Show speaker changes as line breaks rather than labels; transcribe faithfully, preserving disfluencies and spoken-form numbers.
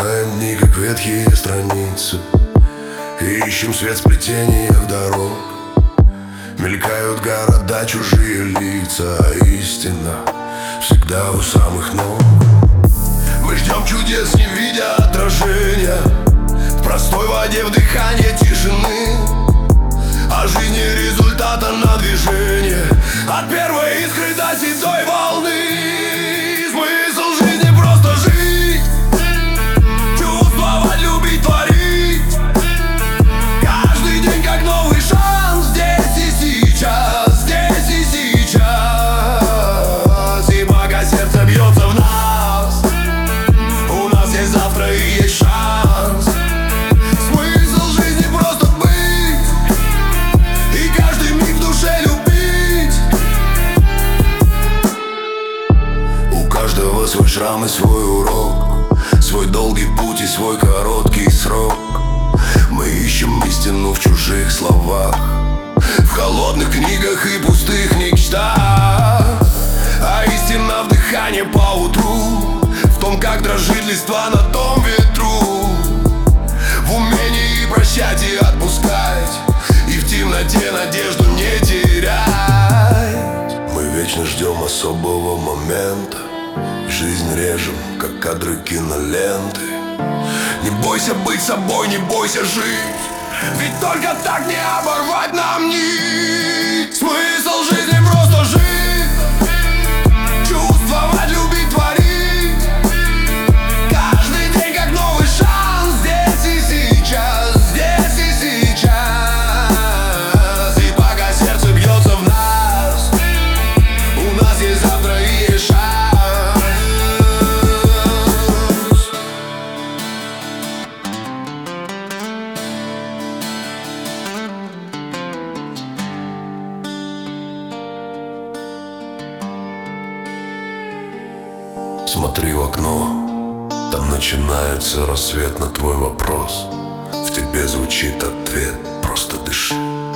Листаем дни, как ветхие страницы, и ищем свет в сплетениях дорог. Мелькают города, чужие лица, а истина всегда у самых ног. Мы ждем чудес, не видя отражения, в простой воде вдыхание тишины. А жизни результата на движение, от первой искры до седой волны. Смысл жизни просто жить, чувствовать, любить, творить. Каждый день как новый шанс, здесь и сейчас, здесь и сейчас. И пока сердце бьется в нас, у нас есть завтра и есть шанс. Смысл жизни просто быть, и каждый миг в душе любить. У каждого свой шрам и свой урок, свой долгий путь и свой короткий срок. Мы ищем истину в чужих словах, в холодных книгах и пустых мечтах. А истина в дыхании по утру, в том, как дрожит листва на том ветру, в умении прощать и отпускать, и в темноте надежду не терять. Мы вечно ждем особого момента, жизнь режем, как кадры киноленты. Не бойся быть собой, не бойся жить, ведь только так не оборвать нам нить. Смысл жизни просто жить, чувствовать, любить, творить. Каждый день как новый шанс, здесь и сейчас, здесь и сейчас. И пока сердце бьется в нас, у нас есть завтра и есть шанс. Смотри в окно, там начинается рассвет на твой вопрос. В тебе звучит ответ, просто дыши.